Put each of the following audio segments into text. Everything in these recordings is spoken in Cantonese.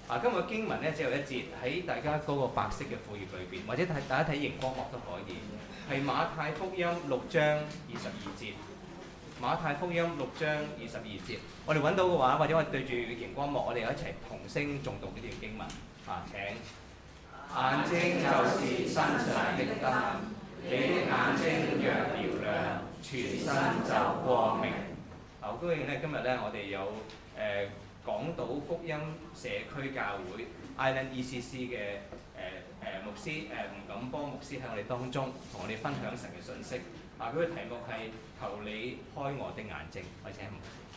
今日經文咧只有一節，喺大家嗰個白色嘅副頁裏邊，或者大家睇熒光幕都可以。係馬太福音6章22節。馬太福音6章22節，我哋揾到嘅話，或者我哋對住熒光幕，我哋一齊同聲誦讀呢段經文。請。眼睛就是身上的燈，你的眼睛若瞭亮，全身就光明。好高興咧，今日咧我哋有港島福音社區教會 Island ECC 嘅牧師吳錦波牧師喺我哋當中，同我哋分享神嘅信息。佢嘅題目係求你開我的眼睛。我請牧師。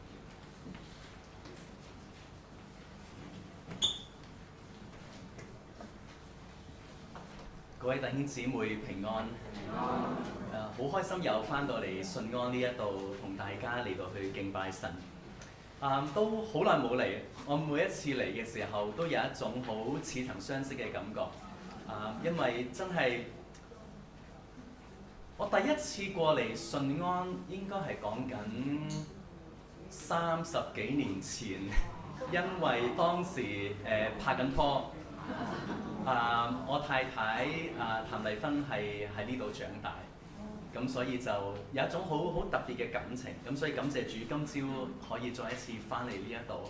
各位弟兄姊妹平安。好開心又翻到嚟信安呢一度，同大家嚟到去敬拜神。都好耐冇嚟，我每一次嚟嘅時候都有一種好似曾相識嘅感覺。因為真係我第一次過嚟信安，應該係講緊30幾年前，因為當時拍緊拖。我太太譚麗芬係喺呢度長大，咁所以就有一種好特別嘅感情，咁所以感謝主今朝可以再一次翻嚟呢一度。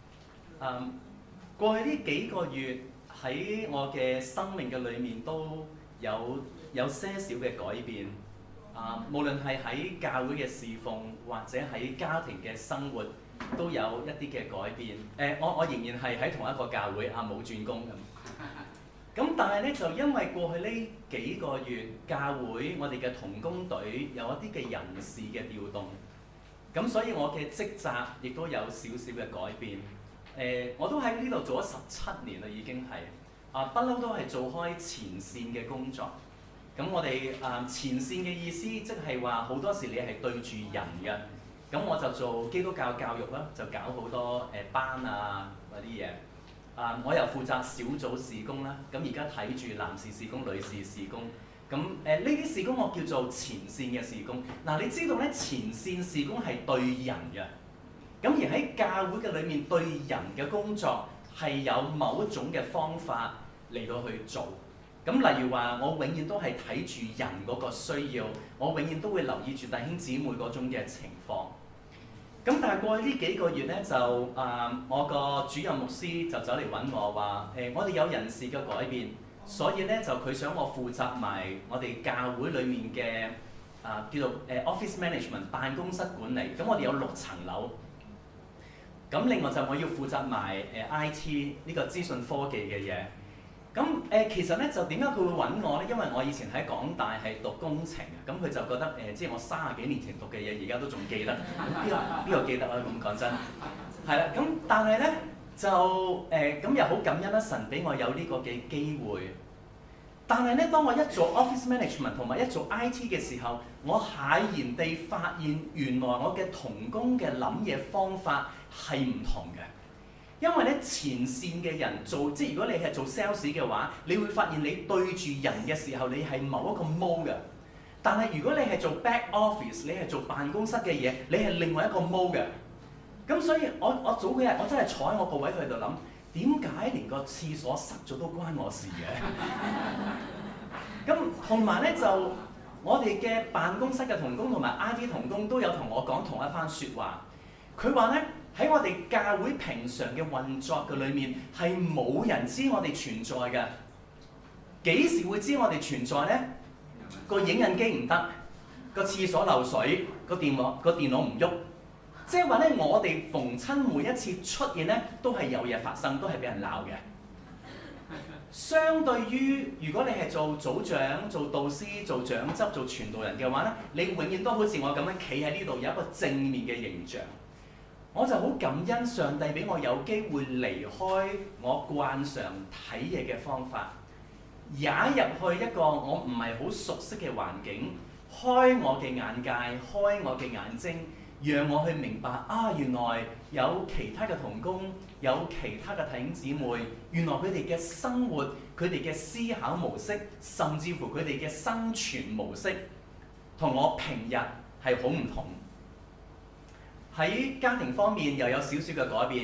過去呢幾個月喺我嘅生命嘅裏面都有些少嘅改變。無論係喺教會嘅侍奉，或者喺家庭嘅生活，都有一啲嘅改變。我仍然係喺同一個教會，冇轉工咁。咁但係咧，就因為過去呢幾個月，教會我哋嘅同工隊有一啲嘅人事嘅調動，咁所以我嘅職責亦都有少少嘅改變。我都喺呢度做咗17年啦，已經係不嬲都係做開前線嘅工作。咁我哋前線嘅意思，即係話好多時你係對住人嘅。咁我就做基督教教育啦，就搞好多班嗰啲嘢。我又負責小組事工啦，咁而家睇住男士事工、女士事工，咁呢啲事工我叫做前線嘅事工。你知道咧，前線事工係對人嘅，咁而喺教會嘅裏面對人嘅工作係有某一種嘅方法嚟到去做。咁例如話，我永遠都係睇住人嗰個需要，我永遠都會留意住弟兄姊妹嗰種嘅情況。咁但係過去呢幾個月咧，就我個主任牧師就走嚟揾我話，我哋有人事嘅改變，所以咧就佢想我負責埋我哋教會裡面嘅叫做office management 辦公室管理。咁我哋有6層樓，咁另外就我要負責埋IT 呢個資訊科技嘅嘢。咁其實咧就點解佢會揾我咧？因為我以前喺港大係讀工程嘅，咁佢就覺得即係我30幾年前讀嘅嘢，而家都仲記得。邊個記得啊？咁講真，係啦。咁但係咧就咁又好感恩啦，神俾我有呢個嘅機會。但係咧，當我一做 office management 同埋一做 IT 嘅時候，我駭然地發現原來我嘅同工嘅諗嘢方法係唔同嘅。因為咧前線嘅人做，即係如果你係做 sales 嘅話，你會發現你對住人嘅時候，你係某一個 mode 嘅。但係如果你係做 back office， 你係做辦公室嘅嘢，你係另外一個 mode 嘅。咁所以我早幾日我真係坐喺我個位喺度諗，點解連個廁所塞咗都關我事嘅？咁同埋咧就我哋嘅辦公室嘅同工同埋 IT 同工都有同我講同一番説話。佢話咧，喺我哋教會平常嘅運作嘅裏面，係冇人知我哋存在嘅。幾時會知我哋存在呢？個影印機唔得，個廁所漏水，個電腦唔喐。即係話咧，我哋逢親每一次出現咧，都係有嘢發生，都係俾人鬧嘅。相對於如果你係做組長、做導師、做長執、做傳道人嘅話咧，你永遠都好似我咁樣企喺呢度，有一個正面嘅形象。我就好感恩上帝俾我有機會離開我慣常睇嘢嘅方法，踩入去一個我唔係好熟悉嘅環境，開我嘅眼界，開我嘅眼睛，讓我去明白原來有其他嘅同工，有其他嘅弟兄姊妹，原來佢哋嘅生活、佢哋嘅思考模式，甚至乎佢哋嘅生存模式，同我平日係好唔同。喺家庭方面又有少少嘅改變。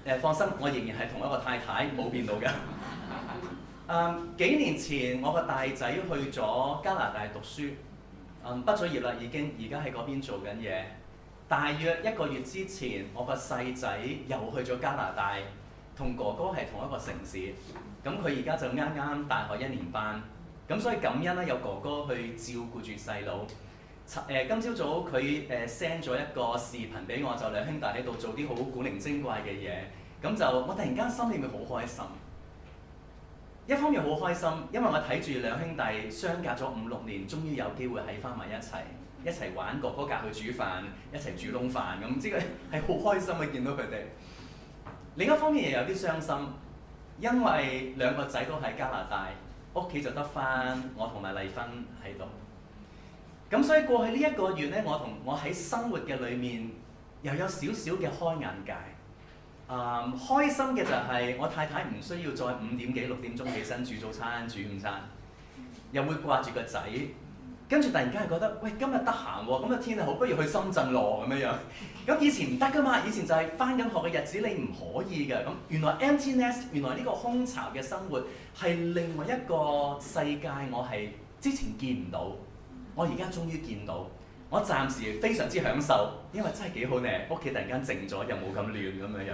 放心，我仍然係同一個太太，冇變到嘅。幾年前我個大仔去咗加拿大讀書，畢咗業啦，已經而家喺嗰邊做緊嘢。大約1個月之前，我個細仔又去咗加拿大，同哥哥係同一個城市。咁佢而家就啱啱大學1年班，咁所以感恩咧有哥哥去照顧住細佬。今朝早佢send 咗一個視頻俾我，就兩兄弟喺度做啲好古靈精怪嘅嘢，咁就我突然間心裏面好開心。一方面好開心，因為我睇住兩兄弟相隔咗5、6年，終於有機會喺翻埋一齊玩，哥哥教佢煮飯，一齊煮窿飯咁，即係好開心嘅見到佢哋。另一方面又有啲傷心，因為兩個仔都喺加拿大，屋企就得翻我同埋麗芬喺度。咁所以過去呢1個月咧，我喺生活嘅裏面又有少少嘅開眼界。開心嘅就係我太太唔需要再5點幾6點鐘起身煮早餐煮午餐，又會掛住個仔，跟住突然間係覺得喂，今日得閒喎，咁嘅天氣好，不如去深圳咯咁樣。咁以前唔得噶嘛，以前就係返緊學嘅日子你唔可以嘅。咁原來 empty nest， 原來呢個空巢嘅生活係另外一個世界，我係之前見唔到，我而家終於見到。我暫時非常之享受，因為真係幾好呢，屋企突然間靜咗，又冇咁亂咁樣。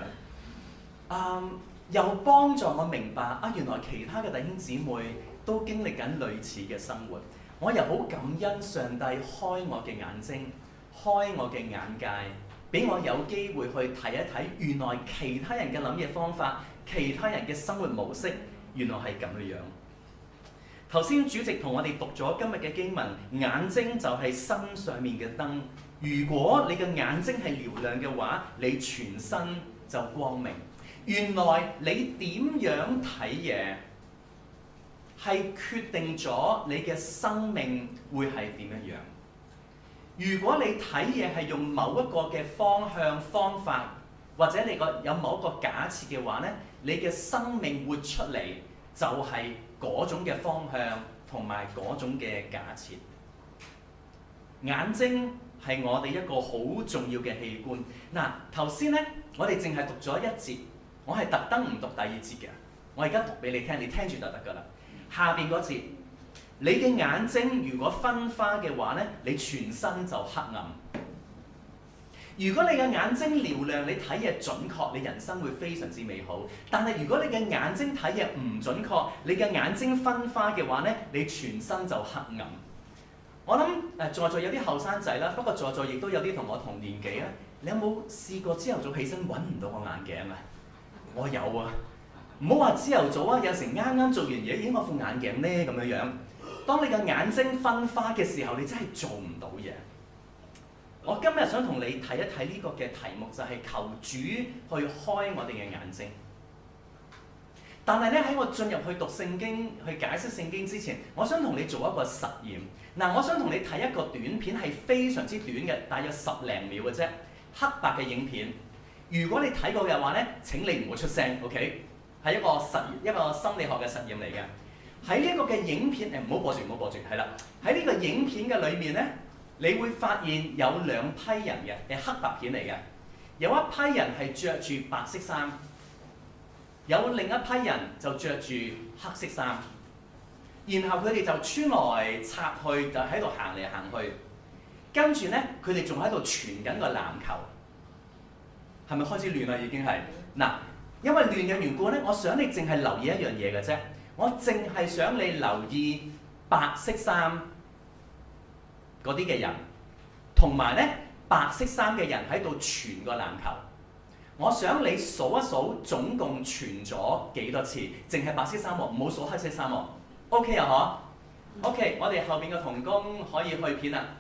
又幫助我明白原來其他嘅弟兄姊妹都經歷緊類似嘅生活。我又好感恩上帝開我嘅眼睛，開我嘅眼界，俾我有機會去睇一睇，原來其他人嘅諗嘢方法，其他人嘅生活模式，原來係咁樣。頭先主席同我哋讀咗今日嘅經文，眼睛就係身上面嘅燈。如果你嘅眼睛係嘹亮嘅話，你全身就光明。原來你點樣睇嘢，係決定咗你嘅生命會係點樣。如果你睇嘢係用某一個嘅方向方法，或者你有某一個假設嘅話呢，你嘅生命活出嚟就係嗰種嘅方向同埋嗰種嘅假設。眼睛係我哋一個好重要嘅器官。嗱，頭先呢，我哋淨係讀咗1節，我係特登唔讀第2節嘅。我而家讀俾你聽，你聽住就得㗎啦。下邊嗰節，你嘅眼睛如果分花嘅話呢，你全身就黑暗。如果你嘅眼睛嘹亮，你睇嘢準確，你人生會非常之美好。但係如果你嘅眼睛睇嘢唔準確，你嘅眼睛分花嘅話呢，你全身就黑暗。我諗在座有啲後生仔啦，不過在座亦都有啲同我同年紀啦。你有冇試過朝頭早起身揾唔到個眼鏡啊？我有啊。唔好話朝頭早啊，有時啱啱做完嘢，咦我副眼鏡呢咁樣。當你嘅眼睛分花嘅時候，你真係做唔到嘢。我今日想同你睇一睇呢個嘅題目，就係求主去開我哋嘅眼睛。但係咧，喺我進入去讀聖經、去解釋聖經之前，我想同你做一個實驗。嗱，我想同你睇一個短片，係非常之短嘅，大約10零秒嘅啫，黑白嘅影片。如果你睇過嘅話咧，請你唔好出聲 ，OK？ 係一個心理學嘅實驗嚟嘅。喺呢一個嘅影片，唔好播住，係啦。喺呢個影片嘅裏面咧，你會發現有2批人嘅，黑白片嚟嘅。有一批人係着住白色衫，有另一批人就着住黑色衫。然後佢哋就穿來插去，就喺度行嚟行去。跟住咧，佢哋仲喺度傳緊個籃球。係咪開始亂啦？已經係嗱，因為亂嘅緣故咧，我想你淨係留意一樣嘢嘅啫。我淨係想你留意白色衫嗰啲嘅人，同埋咧白色衫嘅人喺度傳個籃球。我想你數一數總共傳咗幾多次，淨係白色衫喎，唔好數黑色衫喎。OK 啊，嗬 ？OK， 我哋後邊嘅同工可以去片啦。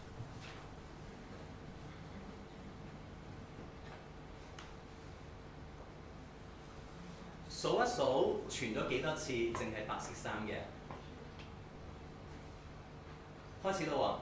數一數傳咗幾多次，淨係白色衫嘅。開始啦喎！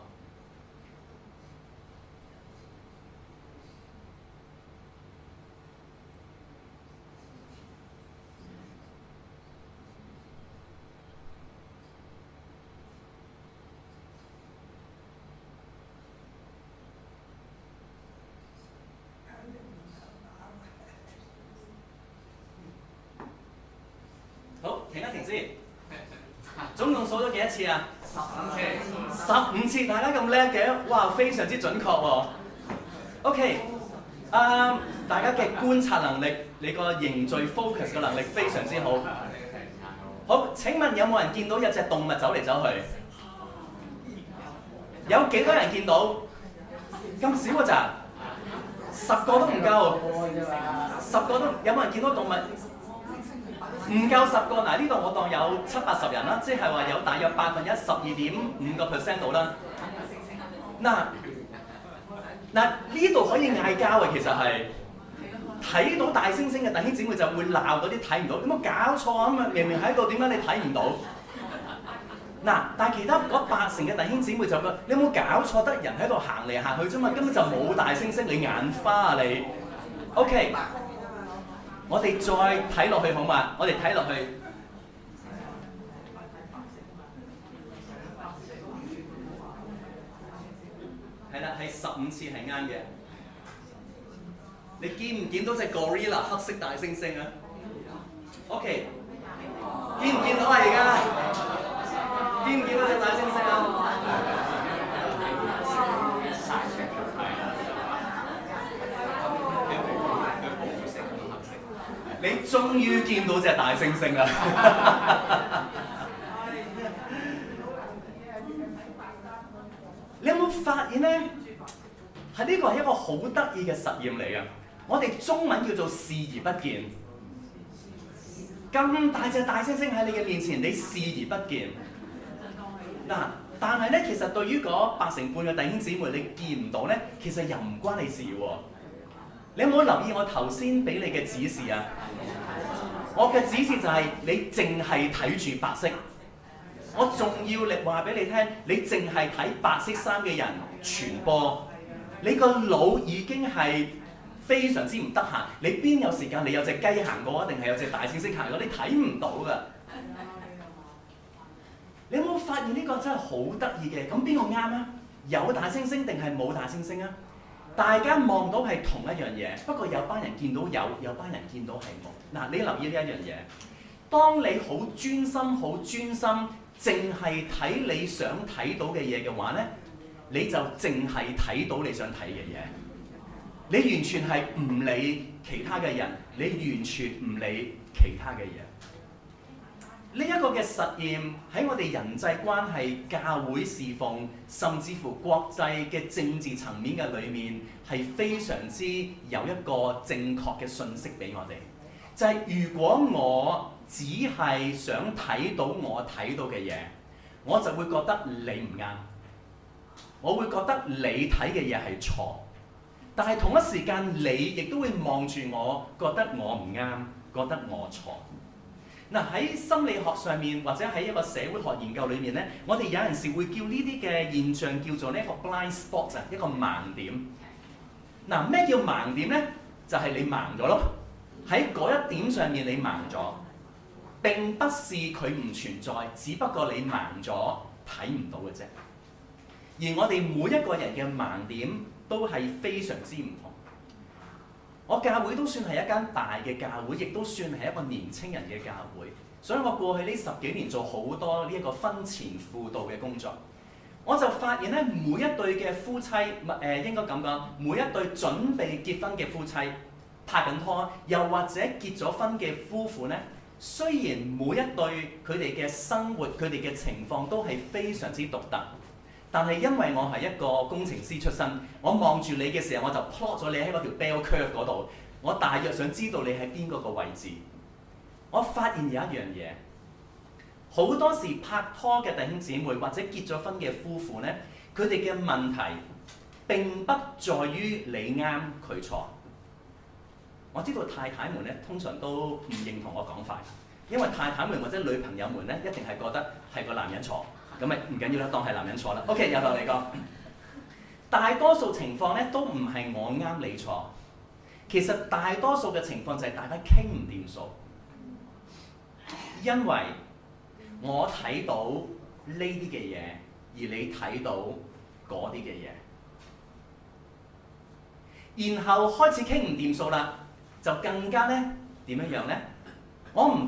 停一停先。總共數咗幾多次啊？15次，大家咁叻嘅，哇，非常之準確喎。OK， 大家嘅觀察能力，你個凝聚 focus 嘅能力非常之好。好，請問有冇人見到有隻動物走嚟走去？有幾多人見到？咁少㗎咋？10個都唔夠，10個都有冇人見到動物？唔夠10個，嗱呢度我當有70-80人啦，即係話有大約12.5% 度啦。嗱呢度可以嗌交嘅，其實係睇到大猩猩嘅弟兄姊妹就會鬧嗰啲睇唔到，有冇搞錯啊？咁啊明明喺度，點解你睇唔到？嗱，但係其他嗰80%嘅弟兄姊妹就覺得你有冇搞錯？得人喺度行嚟行去啫嘛，根本就冇大猩猩，你眼花啊你 ？OK。我哋再睇落去好嘛？我哋睇落去，係啦，係15次係啱嘅。你見唔見到隻 gorilla 黑色大猩猩啊 ？OK， 見唔見到啊？而家見唔見到隻大猩猩啊？你終於見到隻大猩猩啦！你有冇發現咧？係呢個係一個好得意嘅實驗嚟嘅。我哋中文叫做視而不見。咁大隻大猩猩喺你嘅面前，你視而不見。嗱，但係咧，其實對於嗰80%嘅弟兄姊妹，你見唔到咧，其實又唔關你事喎。你有冇留意我頭先俾你嘅指示啊？我嘅指示就係你淨係睇住白色，我仲要力話俾你聽，你淨係睇白色衫嘅人傳播，你個腦已經係非常之唔得閒，你邊有時間？你有隻雞行過啊，定係有隻大猩猩行過？你睇唔到㗎。你有冇發現呢個真係好得意嘅？咁邊個啱啊？有大猩猩定係冇大猩猩啊？大家望到係同一樣嘢，不過有班人見到有班人見到係冇。嗱，你留意呢一樣嘢，當你好專心、好專心，淨係睇你想睇到嘅嘢嘅話咧，你就淨係睇到你想睇嘅嘢，你完全係唔理其他嘅人，你完全唔理其他嘅嘢。呢一個嘅實驗喺我哋人際關係、教會侍奉，甚至乎國際嘅政治層面嘅裏面，係非常之有一個正確嘅訊息俾我哋。就係如果我只係想睇到我睇到嘅嘢，我就會覺得你唔啱，我會覺得你睇嘅嘢係錯。但係同一時間，你亦都會望住我，覺得我唔啱，覺得我錯。嗱，喺心理學上面或者喺一個社會學研究裏面咧，我哋有陣時會叫呢啲嘅現象叫做呢一個 blind spot 啊，一個盲點。嗱，咩叫盲點咧？就係你盲咗咯，喺嗰一點上面你盲咗，並不是佢唔存在，只不過你盲咗睇唔到嘅啫。而我哋每一個人嘅盲點都係非常之唔同。我教會都算係一間大嘅教會，亦都算係一個年青人嘅教會，所以我過去呢10幾年做好多呢一個婚前輔導嘅工作，我就發現咧，每一對嘅夫妻，應該咁講，每一對準備結婚嘅夫妻，拍緊拖，又或者結咗婚嘅夫婦咧，雖然每一對佢哋嘅生活、佢哋嘅情況都係非常之獨特。但係因為我係一個工程師出身，我望住你嘅時候，我就 plot 咗你喺嗰條 bell curve 嗰度，我大約想知道你喺邊個個位置。我發現有一樣嘢，好多時拍拖嘅弟兄姊妹或者結咗婚嘅夫婦咧，佢哋嘅問題並不在於你啱佢錯。我知道太太們咧通常都唔認同我講法，因為太太們或者女朋友們咧一定係覺得係個男人錯。咁咪唔緊要啦，當係男人錯啦。OK， 由頭嚟講，大多數情況咧都唔係我啱你錯，其實大多數嘅情況就係大家傾唔掂數，因為我睇到呢啲嘅嘢，而你睇到嗰啲嘅嘢，然後開始傾唔掂數啦，就更加咧點樣樣咧？我唔單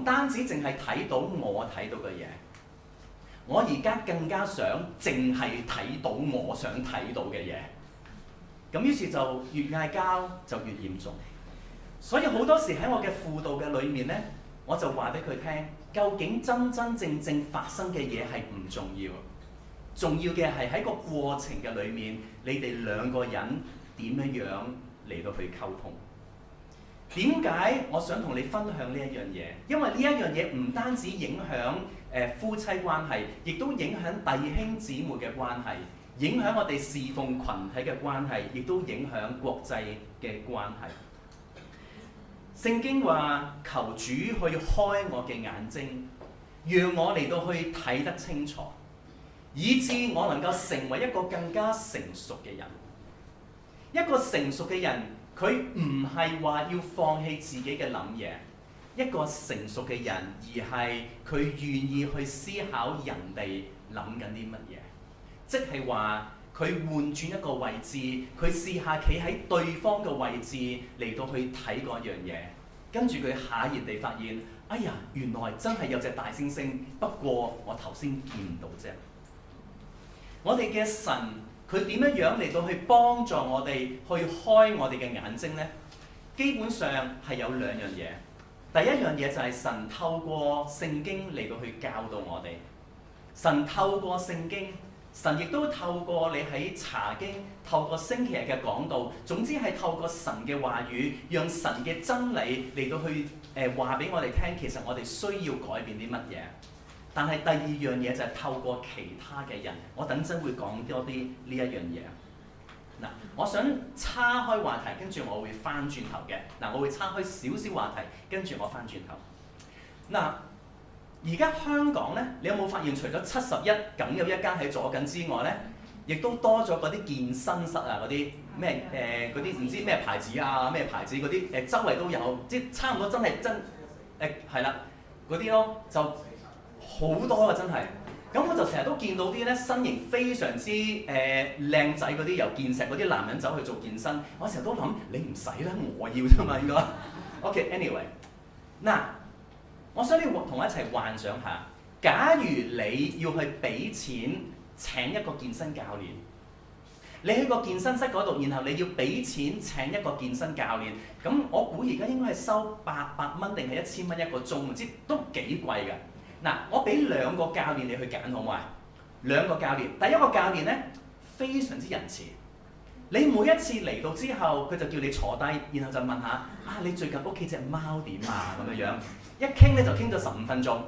單止淨係睇到我睇到嘅嘢，我而家更加想淨係睇到我想睇到嘅嘢。咁於是就越嗌交就越嚴重。所以好多時喺我嘅輔導嘅裏面呢，我就話俾佢聽，究竟真真正正發生嘅嘢係唔重要，重要嘅係喺個過程嘅裏面，你哋兩個人點樣嚟到去溝通。點解我想同你分享呢一樣嘢？因為呢一樣嘢唔單止影響夫妻關係，亦都影響弟兄姊妹嘅關係，影響我哋侍奉群體嘅關係，亦都影響國際嘅關係。聖經話：求主去開我嘅眼睛，讓我嚟到去睇得清楚，以致我能夠成為一個更加成熟嘅人。一個成熟嘅人，佢唔係話要放棄自己嘅諗嘢。一個成熟嘅人，而係佢願意去思考人哋諗緊啲乜嘢，即係話佢換轉一個位置，佢試下企喺對方嘅位置嚟到去睇嗰樣嘢，跟住佢嚇然地發現，哎呀，原來真係有隻大猩猩，不過我頭先見唔到啫。我哋嘅神，佢點樣嚟到去幫助我哋去開我哋嘅眼睛呢？基本上係有兩樣嘢。第一樣嘢就係神透過聖經嚟到去教導我哋。神透過聖經，神亦都透過你喺查經，透過星期日嘅講道，總之係透過神嘅話語，讓神嘅真理嚟到去話俾我哋聽，其實我哋需要改變啲乜嘢。但係第二樣嘢就係透過其他嘅人，我等陣會講多啲呢一樣嘢。嗱，我想岔開話題，跟住我會翻轉頭嘅。嗱，我會岔開少少話題，跟住我翻轉頭。嗱，而家香港咧，你有冇發現除咗71梗有一間喺左近之外咧，亦都多咗嗰啲健身室啊，嗰啲咩嗰啲唔知咩牌子啊，咩牌子嗰啲周圍都有，即係差唔多真係係啦，嗰啲咯就好多啊，真係。咁我就成日都見到啲咧身形非常之靚仔嗰啲由健碩嗰啲男人走去做健身，我成日都諗你唔使啦，我要啫嘛應該。OK，anyway，嗱，我想你同我一齊幻想下，假如你要去俾錢請一個健身教練，你喺個健身室嗰度，然後你要俾錢請一個健身教練，咁我估而家應該係收800蚊定係1000蚊一個鐘，唔知都幾貴㗎。嗱，我俾2個教練你去揀好唔好啊？2個教練，第一個教練咧非常之仁慈，你每一次嚟到之後，佢就叫你坐低，然後就問下啊，你最近屋企隻貓點啊咁樣樣，一傾咧就傾咗15分鐘，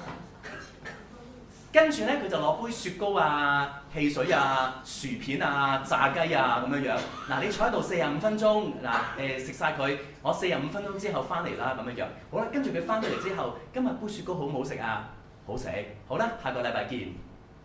跟住咧佢就攞杯雪糕啊、汽水啊、薯片啊、炸雞啊咁樣樣。嗱，你坐喺度45分鐘，嗱食晒佢，我45分鐘之後翻嚟啦咁樣樣。好啦，跟住佢翻到嚟之後，今日杯雪糕好唔好食啊？好食。好啦，下個禮拜見。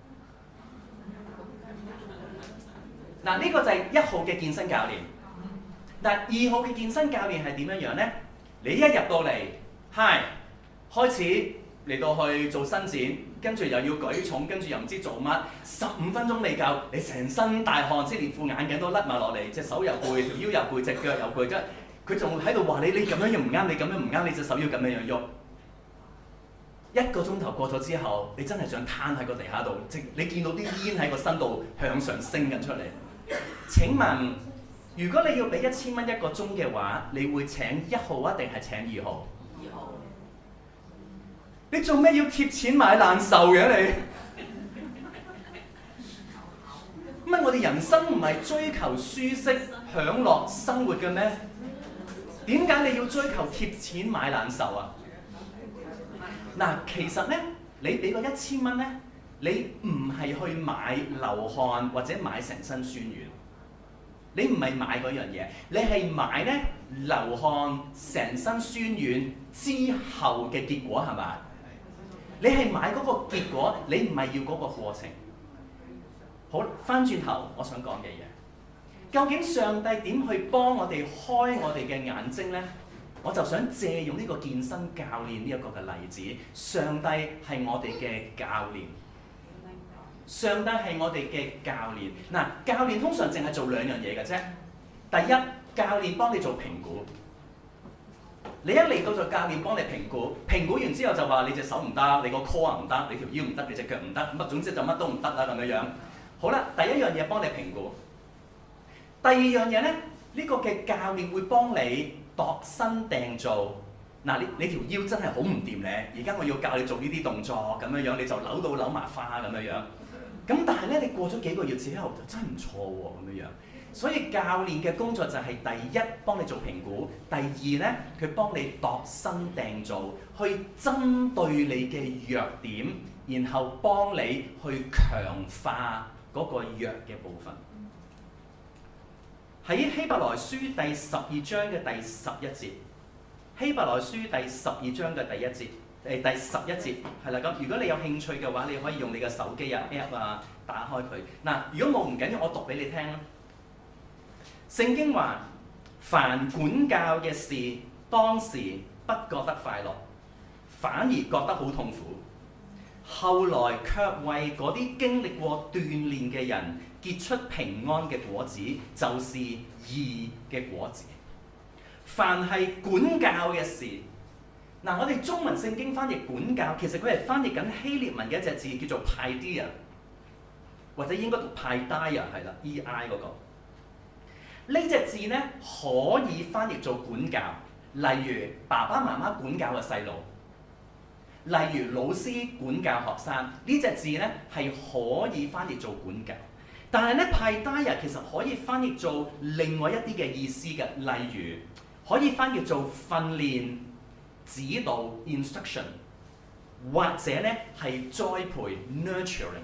嗱，呢個就係1號嘅健身教練。嗱，2號嘅健身教練係點樣樣咧？你一入到嚟 ，hi， 開始嚟到去做伸展，跟住又要舉重，跟住又唔知做乜，15分鐘未夠，你成身大汗，即係連副眼鏡都甩埋落嚟，隻手又攰，條腰又攰，隻腳又攰，佢仲喺度話你咁樣又唔啱，你咁樣唔啱，你隻手要咁樣樣喐。1個鐘頭過咗之後，你真係想攤喺個地下度，即你見到啲煙喺個身度向上升緊出嚟。請問，如果你要俾1000蚊一個鐘嘅話，你會請1號啊，定係請2號？2號。你做咩要貼錢買難受嘅你？乜我哋人生唔係追求舒適、享樂生活嘅咩？點解你要追求貼錢買難受啊？嗱，其實咧，你俾個1000蚊咧，你唔係去買流汗或者買成身酸軟，你唔係買嗰樣嘢，你係買咧流汗成身酸軟之後嘅結果係咪？你係買嗰個結果，你唔係要嗰個過程。好，翻轉頭我想講嘅嘢，究竟上帝點去幫我哋開我哋嘅眼睛呢？我就想借用呢個健身教練呢一個嘅例子。上帝係我哋嘅教練，上帝係我哋嘅教練。嗱，教練通常淨係做2樣嘢嘅啫。第一，教練幫你做評估。 你一嚟到就教練幫你評估，評估完之後就話你隻手唔得，你個 core 唔得，你條腰唔得，你隻腳唔得，乜總之就乜都唔得啦咁樣樣。好啦，第一樣嘢幫你評估。第二樣嘢咧，呢個嘅教練會幫你度身訂造。嗱，你條腰真係好唔掂咧，而家我要教你做呢啲動作咁樣樣，你就扭到扭麻花咁樣樣。咁但係咧，你過咗幾個月之後就真係唔錯喎咁樣樣。所以教練嘅工作就係第一幫你做評估，第二咧佢幫你度身訂造，去針對你嘅弱點，然後幫你去強化嗰個弱嘅部分。喺希伯來書第12章嘅第11節，希伯來書第12章嘅第11節係啦。咁如果你有興趣嘅話，你可以用你嘅手機啊 App 啊打開佢。嗱，如果冇唔緊要，我讀俾你聽啦。聖經話：凡管教嘅事，當時不覺得快樂，反而覺得好痛苦。後來卻為嗰啲經歷過鍛鍊嘅人結出平安嘅果子，就是義嘅果子。凡係管教嘅事，嗱，我哋中文聖經翻譯管教，其實佢係翻譯緊希臘文嘅一隻字叫做 paideia， 或者應該讀 paideia 係啦 ，E-I 嗰個。呢隻字咧可以翻譯做管教，例如爸爸媽媽管教個細路，例如老師管教學生。呢隻字咧係可以翻譯做管教，但係咧 paideia 其實可以翻譯做另外一啲嘅意思嘅，例如可以翻譯做訓練、指導 instruction， 或者咧係栽培 nurturing。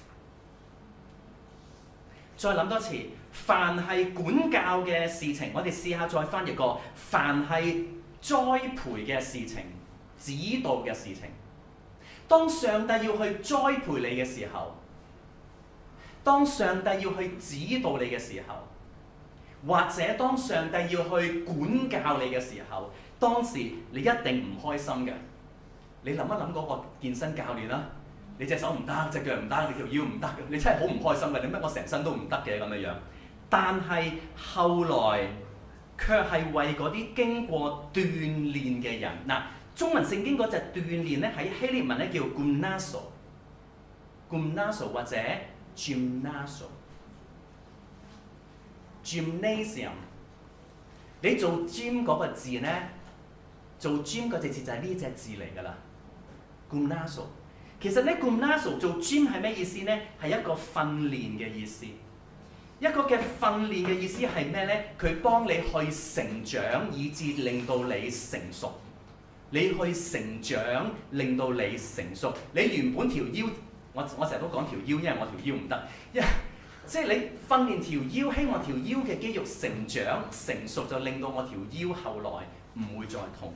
再諗多次。凡係管教嘅事情，我哋試下再翻譯過。凡係栽培嘅事情、指導嘅事情，當上帝要去栽培你嘅時候，當上帝要去指導你嘅時候，或者當上帝要去管教你嘅時候，當時你一定唔開心嘅。你諗一諗嗰個健身教練啦，你隻手唔得，隻腳唔得，你條腰唔得，你真係好唔開心嘅。你乜我成身都唔得嘅咁樣樣。但係後來卻係為嗰啲經過鍛鍊嘅人。嗱，中文聖經嗰隻鍛鍊咧喺希臘文咧叫 gymnazo 或者 gymnasium。你做 gym 嗰個字咧，做 gym 嗰隻字就係呢隻字嚟㗎啦。gymnazo 其實咧 gymnazo 做 gym 係咩意思咧？係一個訓練嘅意思。一個嘅訓練嘅意思係咩咧？佢幫你去成長，以至令到你成熟。你去成長，令到你成熟。你原本條腰，我成日都講條腰，因為我條腰唔得。即係你訓練條腰，希望條腰嘅肌肉成長成熟，就令到我條腰後來唔會再痛。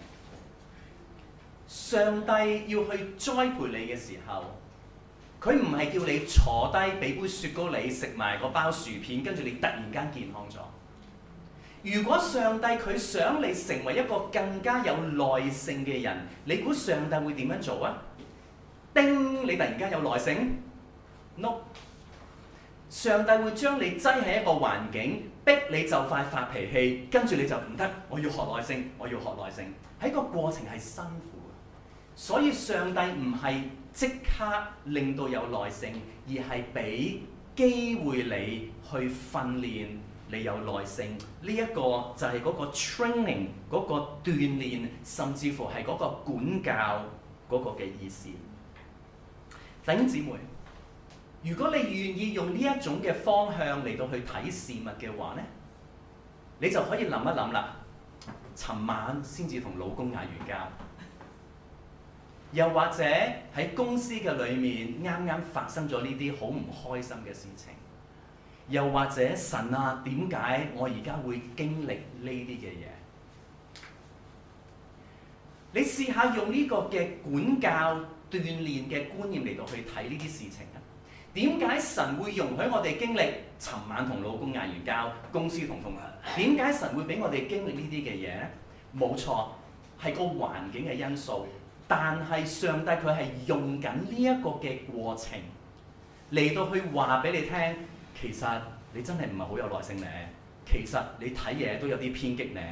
上帝要去栽培你嘅時候，佢唔係叫你坐低俾杯雪糕你食埋個包薯片，跟住你突然間健康咗。如果上帝佢想你成為一個更加有耐性嘅人，你估上帝會點樣做啊？叮！你突然間有耐性 ？No， 上帝會將你擠喺一個環境，逼你就快發脾氣，跟住你就唔得，我要學耐性，我要學耐性。喺個過程係辛苦嘅，所以上帝唔係即刻令到有耐性，而係俾機會你去訓練你有耐性。呢一個就係嗰個 training 嗰個鍛鍊，甚至乎係嗰個管教嗰個嘅意思。弟兄姊妹，如果你願意用呢一種嘅方向嚟到去睇事物嘅話咧，你就可以諗一諗啦。尋晚先至同老公嗌完交。又或者喺公司嘅裏面啱啱發生咗呢啲好唔開心嘅事情，又或者神啊，點解我而家會經歷呢啲嘅嘢？你試下用呢個嘅管教鍛鍊嘅觀念嚟到去睇呢啲事情啊？點解神會容許我哋經歷尋晚同老公嗌完交，公司同同事？點解神會俾我哋經歷呢啲嘅嘢咧？冇錯，係個環境嘅因素。但係上帝佢係用緊呢一個嘅過程嚟到去話俾你聽，其實你真係唔係好有耐性咧，其實你睇嘢都有啲偏激咧，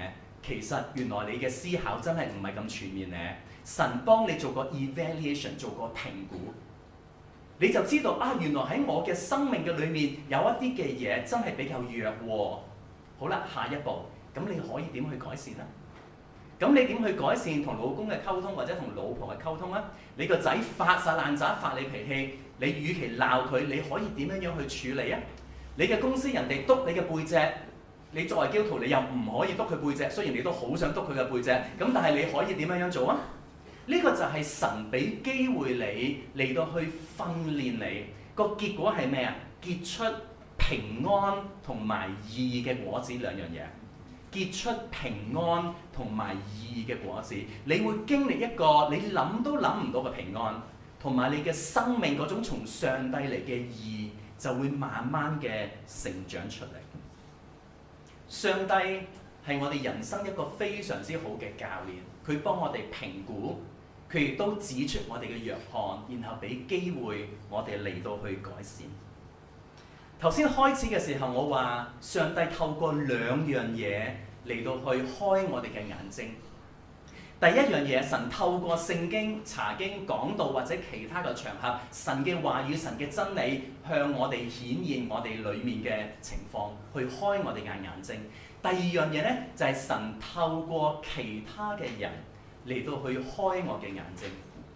其實原來你嘅思考真係唔係咁全面咧。神幫你做個 evaluation， 做個評估，你就知道啊，原來喺我嘅生命嘅裏面有一啲嘅嘢真係比較弱喎。好啦，下一步，咁你可以點去改善呢？咁你點去改善同老公嘅溝通或者同老婆嘅溝通啊？你個仔發晒爛渣發你脾氣，你與其鬧佢，你可以點樣樣去處理啊？你嘅公司人哋督你嘅背脊，你作為基督徒你又唔可以督佢背脊，雖然你都好想督佢嘅背脊，咁但係你可以點樣樣做啊？呢個就係神俾機會你嚟到去訓練你，個結果係咩啊？結出平安同埋義嘅果子兩樣嘢。結出平安同埋義嘅果子，你會經歷一個你諗都諗唔到嘅平安，同埋你嘅生命嗰種從上帝嚟嘅義就會慢慢嘅成長出嚟。上帝係我哋人生一個非常之好嘅教練，佢幫我哋評估，佢亦都指出我哋嘅弱項，然後俾機會我哋嚟到去改善。頭先開始嘅時候，我話上帝透過兩樣嘢嚟到去開我哋嘅眼睛。第一樣嘢，神透過聖經、查經、講道或者其他嘅場合，神嘅話語、神嘅真理向我哋顯現我哋裡面嘅情況，去開我哋嘅眼睛。第二樣嘢呢，就係神透過其他嘅人嚟到去開我嘅眼睛。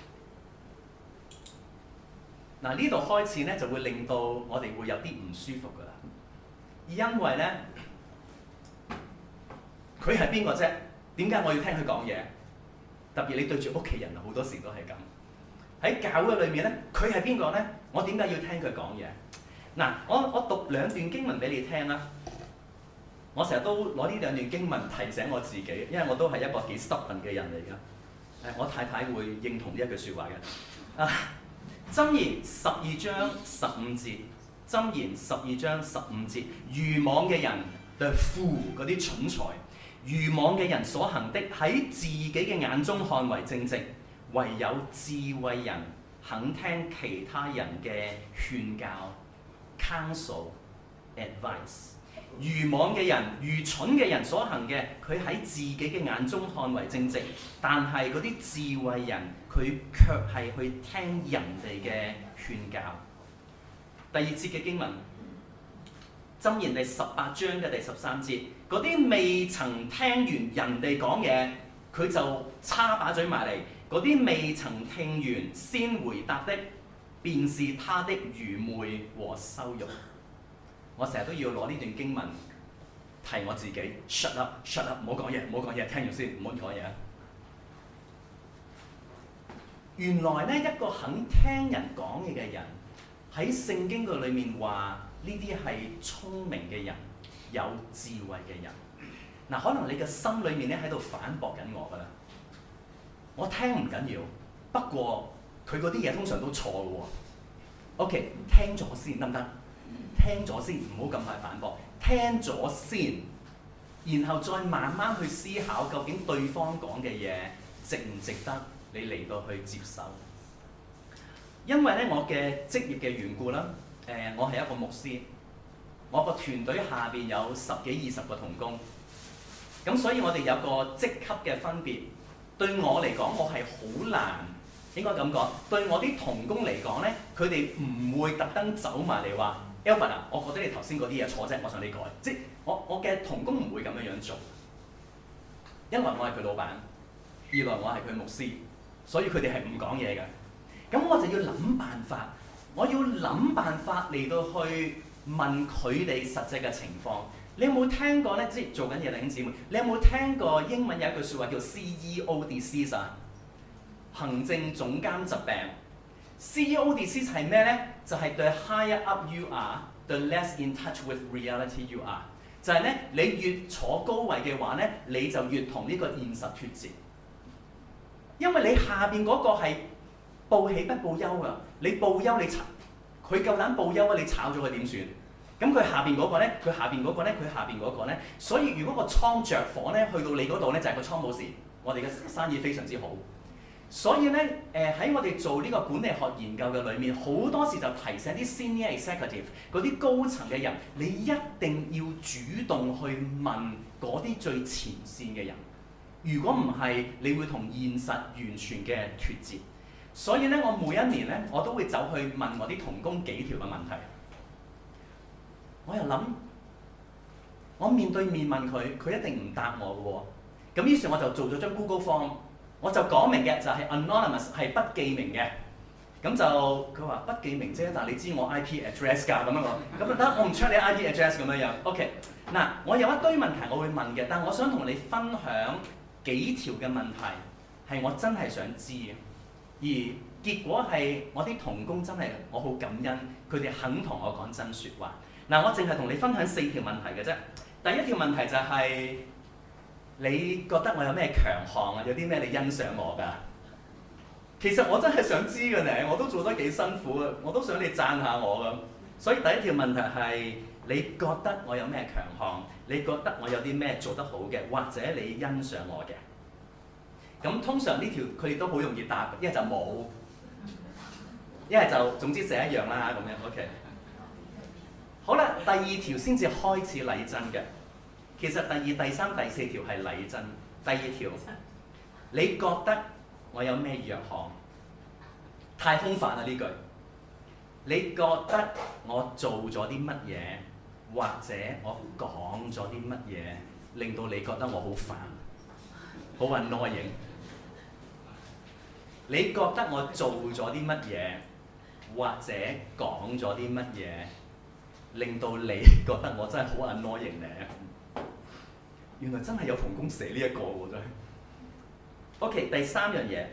嗱，呢度開始咧就會令到我哋會有啲唔舒服噶啦，因為咧佢係邊個啫？點解我要聽佢講嘢？特別你對住屋企人好多時都係咁。喺教會裏面咧，佢係邊個咧？我點解要聽佢講嘢？嗱，我讀兩段經文俾你聽啦。我成日都攞呢兩段經文提醒我自己，因為我都係一個幾 stubborn 嘅人嚟㗎。我太太會認同呢一句説話嘅。箴言12章15節，箴言12章15節，愚妄嘅人 the fool 嗰啲蠢材，愚妄嘅人所行的喺自己嘅眼中看為正直，唯有智慧人肯聽其他人嘅勸教 counsel advice。愚妄嘅人、愚蠢嘅人所行嘅，佢喺自己嘅眼中看為正直，但係嗰啲智慧人，佢卻係去聽人哋嘅勸教。第二節嘅經文，箴言第18章嘅第13節，嗰啲未曾聽完人哋講嘢，佢就叉把嘴埋嚟；嗰啲未曾聽完先回答的，便是他的愚昧和羞辱。我成日都要攞呢段經文提我自己 ，shut up， 唔好講嘢，唔好講嘢，聽完先，唔好講嘢。原來咧，一個肯聽人講嘢嘅人，喺聖經嘅裏面話呢啲係聰明嘅人，有智慧嘅人。嗱，可能你嘅心裏面咧喺度反駁緊我㗎啦。我聽唔緊要，不過佢嗰啲嘢通常都錯嘅喎。OK， 聽咗先得唔得？聽咗先，唔好咁快反駁。聽咗先，然後再慢慢去思考，究竟對方講嘅嘢值唔值得你嚟到去接受。因為咧，我嘅職業嘅緣故啦，我係一個牧師，我個團隊下邊有10幾20個同工，咁所以我哋有個職級嘅分別。對我嚟講，我係好難，應該咁講。對我啲同工嚟講咧，佢哋唔會特登走埋嚟話。Alvin 啊，我覺得你頭先嗰啲嘢錯啫，我想你改。即係我嘅同工唔會咁樣做，因為我係佢老闆，二來我係佢牧師，所以佢哋係唔講嘢嘅。咁我就要諗辦法，我要諗辦法嚟到去問佢哋實際嘅情況。你有冇聽過咧？即係做緊嘢弟兄姊妹，你有冇聽過英文有一句説話叫 CEO disease 啊？行政總監疾病。CEO disease 係咩咧？就係 the higher up you are，the less in touch with reality you are。就係咧，你越坐高位嘅話咧，你就越同呢個現實脫節。因為你下邊嗰個係報喜不報憂㗎，你報憂你炒，佢夠膽報憂啊！你炒咗佢點算？咁佢下邊嗰個咧，佢下邊嗰個咧，佢下邊嗰個咧。所以如果個倉着火咧，去到你嗰度咧，就係個倉冇事，我哋嘅生意非常之好。 所以咧，喺我哋做呢個管理學研究嘅裏面，好多時就提醒啲 senior executive 嗰啲高層嘅人，你一定要主動去問嗰啲最前線嘅人。如果唔係，你會同現實完全嘅脫節。所以咧，我每一年咧，我都會走去問我啲同工幾條嘅問題。我又諗，我面對面問佢，佢一定唔答我嘅喎。咁於是我就做咗張 Google Form。我就講明嘅就係 anonymous 係不記名嘅，咁就佢話不記名啫，但係你知我 IP address 㗎咁樣講，咁就得我唔 check 你 IP address 咁樣樣。OK， 嗱我有一堆問題我會問嘅，但係我想同你分享幾條嘅問題係我真係想知嘅，而結果係我啲同工真係我好感恩，佢哋肯同我講真説話。嗱我淨係同你分享4條問題嘅啫。第一條問題就係、你覺得我有咩強項啊？有啲咩你欣賞我㗎？其實我真係想知嘅咧，我都做得幾辛苦啊，我都想你讚下我咁。所以第一條問題係你覺得我有咩強項？你覺得我有啲咩做得好嘅，或者你欣賞我嘅？咁通常呢條佢哋都好容易答，一係就冇，一係就總之寫一樣啦咁樣。OK。好啦，第二條先至開始禮真嘅。其實第2、第3、第4條係禮真。第2條，你覺得我有咩弱項？太空泛啦呢句。你覺得我做咗啲乜嘢，或者我講咗啲乜嘢，令到你覺得我好煩，好 annoying？你覺得我做咗啲乜嘢，或者講咗啲乜嘢，令到你覺得我真係好 annoying 咧？原來真係有同工寫呢一個喎，真係。OK， 第三樣嘢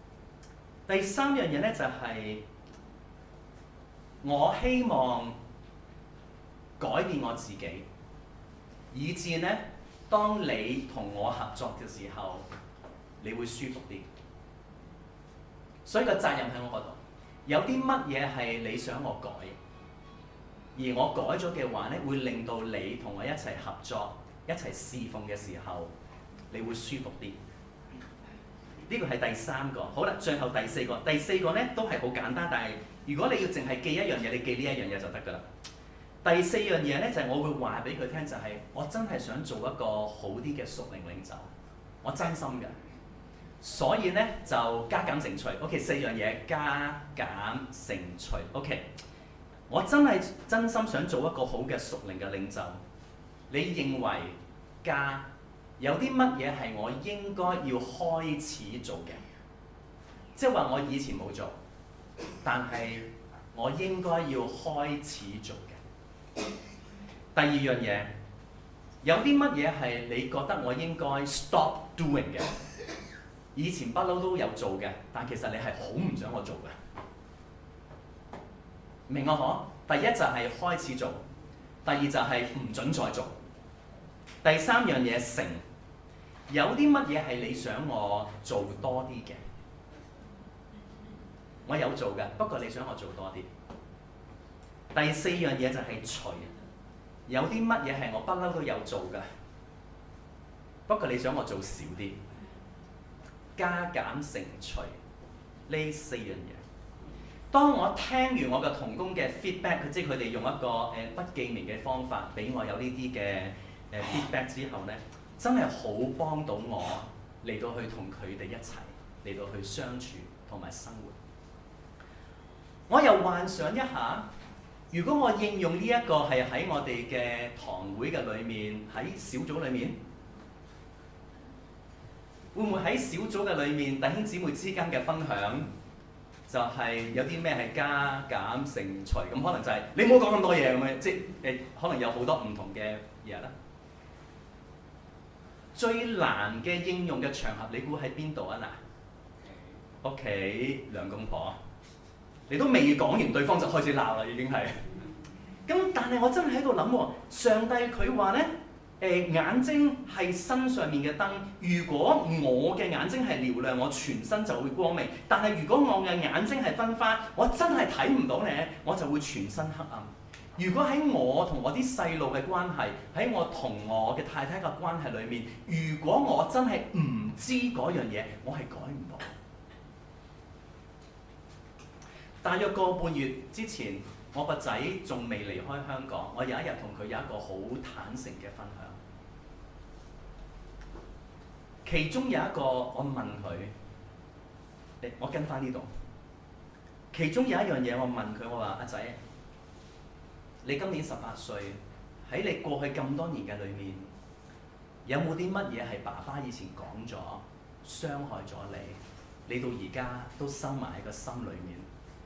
咧就係、我希望改變我自己，以至咧當你同我合作嘅時候，你會舒服啲。所以個責任喺我嗰度。有啲乜嘢係你想我改，而我改咗嘅話咧，會令到你同我一齊合作，一齊侍奉嘅時候，你會舒服啲。呢個係第3個。好啦，最後第4個。第4個咧都係好簡單，但係如果你要淨係記一樣嘢，你記呢一樣嘢就得㗎啦。第4樣嘢咧就係、我會話俾佢聽，就係、我真係想做一個好啲嘅屬靈領袖，我真心嘅。所以咧就加減乘除。OK， 4樣嘢加減乘除。OK， 我真係真心想做一個好嘅屬靈嘅領袖。你認為加有啲乜嘢係我應該要開始做嘅？即係話我以前冇做，但係我應該要開始做嘅。第2樣嘢，有啲乜嘢係你覺得我應該 stop doing 嘅？以前不嬲都有做嘅，但其實你係好唔想我做嘅。明我可？第一就係開始做，第2就係唔準再做。第3樣嘢成，有啲乜嘢係你想我做多啲嘅？我有做嘅，不過你想我做多啲。第4樣嘢就係除，有啲乜嘢係我不嬲都有做嘅，不過你想我做少啲。加減乘除呢4樣嘢。當我聽完我嘅同工嘅 feedback， 即係佢哋用一個不記名嘅方法俾我有呢啲嘅feedback 之後咧，真係好幫到我嚟到去同佢哋一齊嚟到去相處同埋生活。我又幻想一下，如果我應用呢一個係喺我哋嘅堂會嘅裏面，喺小組裏面，會唔會喺小組嘅裏面弟兄姊妹之間嘅分享，就係有啲咩係加減乘除咁，可能就係、你唔好講咁多嘢咁樣，即係可能有好多唔同嘅嘢啦。最難嘅應用嘅場合，你估喺邊度啊？嗱，屋企兩公婆，你都未講完，對方就開始鬧啦，已經係。咁但係我真係喺度諗喎，上帝佢話咧。眼睛係身上面嘅燈，如果我嘅眼睛係嘹亮，我全身就會光明。但係如果我嘅眼睛係昏花，我真係睇唔到你，我就會全身黑暗。如果喺我同我啲細路嘅關係，喺我同我嘅太太嘅關係裏面，如果我真係唔知嗰樣嘢，我係改唔到。 大約個半月之前，我個仔仲未離開香港，我有一日同佢有一個好坦誠嘅分享。其中有一個我問佢，我跟翻呢度。其中有一樣嘢我問佢，我話：阿仔，你今年18歲，喺你過去咁多年嘅裏面，有冇啲乜嘢係爸爸以前講咗，傷害咗你，你到而家都收埋喺個心裏面？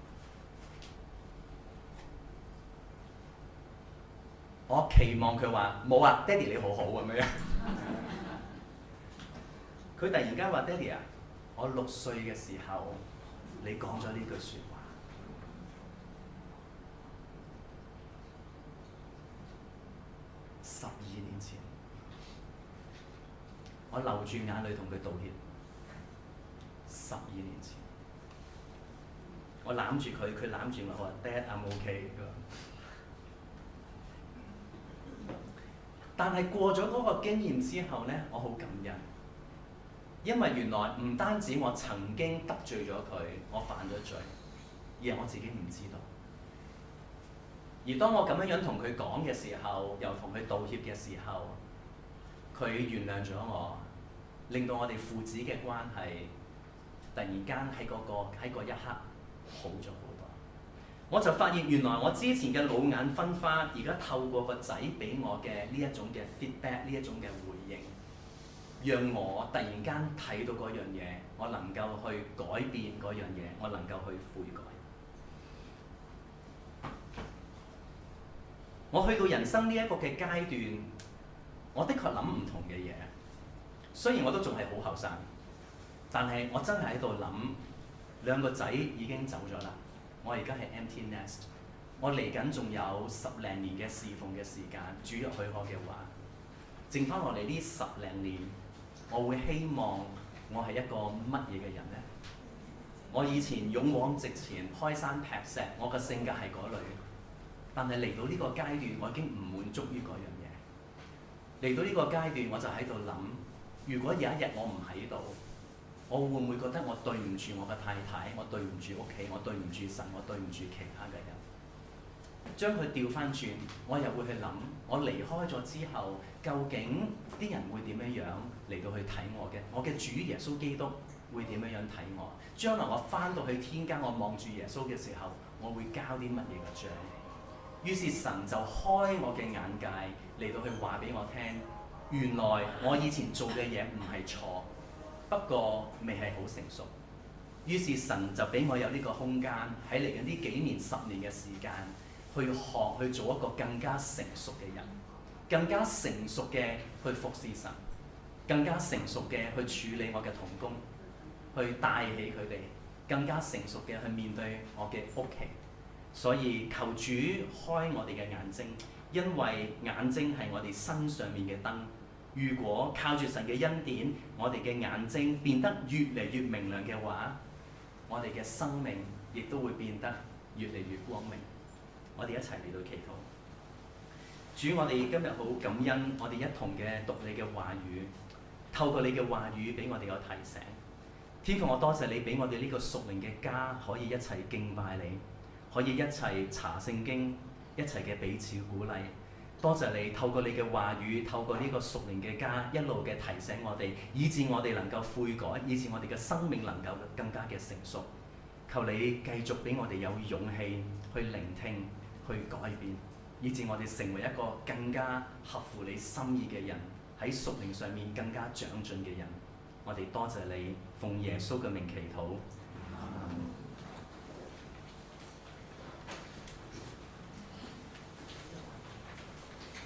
我期望佢話冇啊，爹哋你好好咁樣。佢突然間話：爹哋啊，我6歲嘅時候，你講咗呢句説話。12年前，我流住眼淚同佢道歉。12年前，我攬住佢，佢攬住我，我話：Dad I'm OK。但係過咗嗰個經驗之後呢，我好感恩，因為原來唔單止我曾經得罪咗佢，我犯咗罪，而係我自己唔知道。而當我咁樣同佢講嘅時候，又同佢道歉嘅時候，佢原諒咗我，令到我哋父子嘅關係突然間喺嗰一刻好咗好多。我就發現原來我之前嘅老眼昏花，而家透過個仔俾我嘅呢一種嘅 feedback， 呢一種嘅回應，讓我突然間睇到嗰樣嘢，我能夠去改變嗰樣嘢，我能夠去悔改。我去到人生呢一個嘅階段，我的確諗唔同嘅嘢。雖然我都仲係好後生，但係我真係喺度諗，2個仔已經走咗啦。我而家係 empty nest， 我嚟緊仲有10零年嘅侍奉嘅時間，主若許可嘅話，剩翻落嚟呢10零年，我會希望我係一個乜嘢嘅人呢？我以前勇往直前、開山劈石，我嘅性格係嗰類。但係嚟到呢個階段，我已經唔滿足於嗰樣嘢。嚟到呢個階段，我就喺度諗，如果有一日我唔喺度，我會唔會覺得我對唔住我嘅太太，我對唔住屋企，我對唔住神，我對唔住其他嘅人？將佢調翻轉，我又會去諗，我離開咗之後，究竟啲人會點樣嚟到去睇我嘅？我嘅主耶穌基督會點樣睇我？將來我翻到去天家，我望住耶穌嘅時候，我會交啲乜嘢嘅賬？於是神就開我嘅眼界嚟到去話俾我聽，原來我以前做嘅嘢唔係錯，不過未係好成熟。於是神就俾我有呢個空間喺嚟緊呢幾年10年嘅時間，去學去做一個更加成熟嘅人，更加成熟嘅去服侍神，更加成熟嘅去處理我嘅同工，去帶起佢哋，更加成熟嘅去面對我嘅屋企。所以求主開我哋嘅眼睛，因為眼睛係我哋身上面嘅燈。如果靠住神嘅恩典，我哋嘅眼睛變得越嚟越明亮嘅話，我哋嘅生命亦都會變得越嚟越光明。我哋一齊嚟到祈禱。主，我哋今日好感恩，我哋一同嘅讀你嘅話語，透過你嘅話語俾我哋有提醒。天父，我多謝你俾我哋呢個屬靈嘅家，可以一齊敬拜你，可以一齊查聖經，一齊嘅彼此鼓勵。多謝你透過你嘅話語，透過呢個屬靈嘅家，一路嘅提醒我哋，以致我哋能夠悔改，以致我哋嘅生命能夠更加嘅成熟。求你繼續俾我哋有勇氣去聆聽，去改變，以致我哋成為一個更加合乎你心意嘅人，喺屬靈上面更加長進嘅人。我哋多謝你，奉耶穌嘅名祈禱。